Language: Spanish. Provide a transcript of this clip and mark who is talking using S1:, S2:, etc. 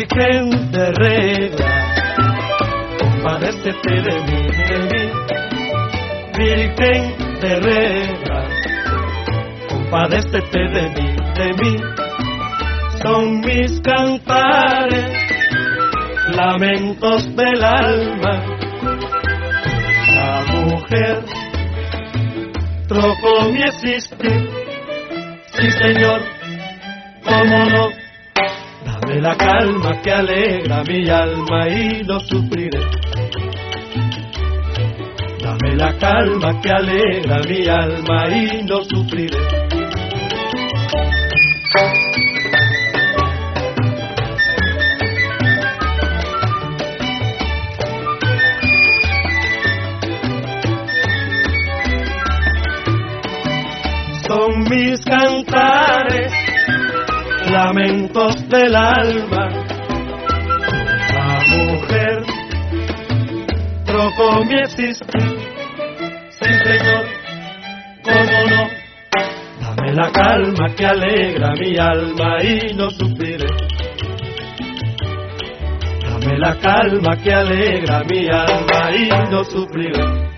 S1: Virgen de regla, compadécete de mí, Virgen de regla, compadécete de mí. Son mis cantares, lamentos del alma. La mujer trocó mi existir, sí señor, cómo no. Dame la calma que alegra mi alma y no sufriré. Dame la calma que alegra mi alma y no sufriré. Son mis cantares, lamentos del alma. La mujer trocó mi existir, sí señor, cómo no. Dame la calma que alegra mi alma y no sufriré. Dame la calma que alegra mi alma y no sufriré.